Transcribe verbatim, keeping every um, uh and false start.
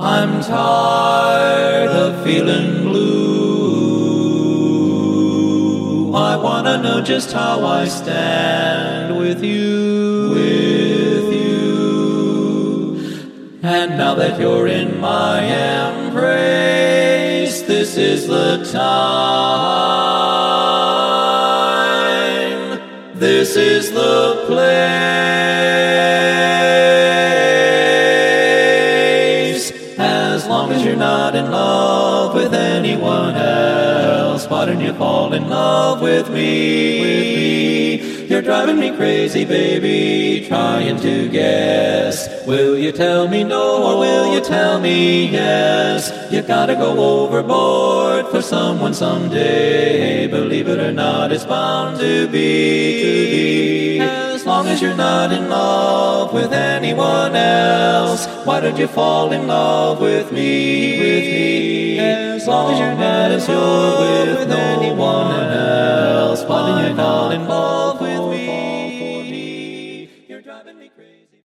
I'm tired of feeling blue. I wanna know just how I stand with you, with you. And now that you're in my embrace, this is the time. This is the place. As long as you're not in love with anyone else, why don't you fall in love with me, with me? You're driving me crazy, baby, trying to guess. Will you tell me no or will you tell me yes? You gotta go overboard for someone someday. Believe it or not, it's bound to be, to be. As long as you're not in love with anyone else, why don't you fall in love with me, with me? As long as you're not in love with anyone else, why don't you fall in love with me? You're driving me crazy.